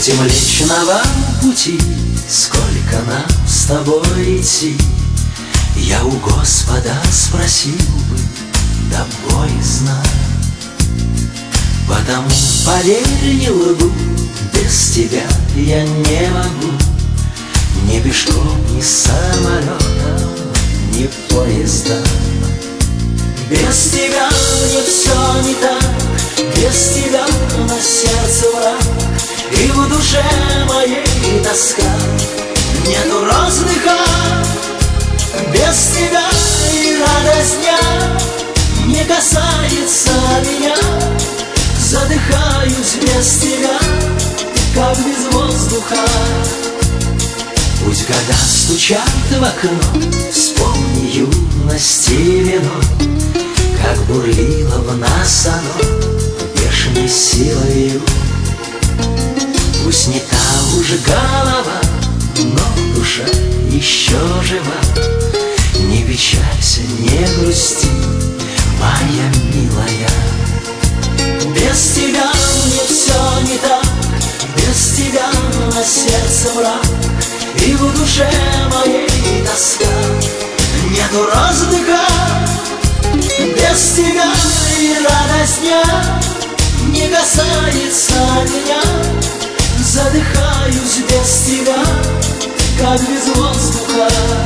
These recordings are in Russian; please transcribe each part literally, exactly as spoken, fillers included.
Эти Млечного Пути, сколько нам с тобой идти, я у Господа спросил бы, да боязно. Потому, поверь, не лгу, без тебя я не могу. Ни пешком, ни самолетом, ни поездом. Без тебя мне все не так, без тебя на сердце враг, и в душе моей тоска, нету роздыха. Без тебя и радость дня не касается меня. Задыхаюсь без тебя, как без воздуха. Пусть года стучат в окно, вспомни юности вино, как бурлило в нас оно бешеной силою. Пусть не та уже голова, но душа еще жива. Не печалься, не грусти, моя милая. Без тебя мне все не так, без тебя на сердце мрак, и в душе моей тоска, нету роздыха. Без тебя и радость дня не касается меня. Задыхаюсь без тебя, как без воздуха.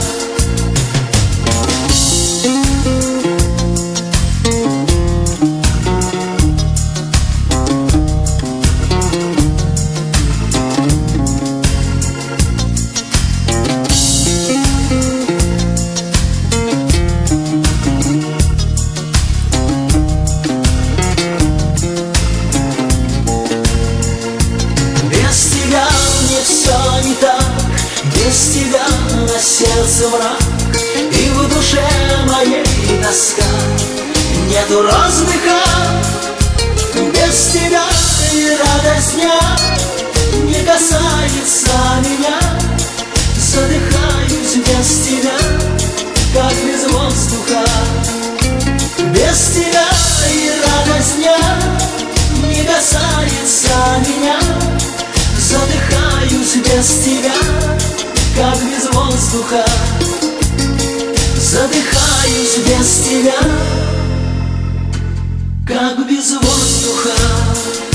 Без тебя на сердце мрак, и в душе моей тоска, нету роздыха. Без тебя и радость дня не касается меня. Задыхаюсь без тебя, как без воздуха. Без тебя и радость дня не касается меня. Задыхаюсь без тебя, как без воздуха. Задыхаюсь без тебя, как без воздуха.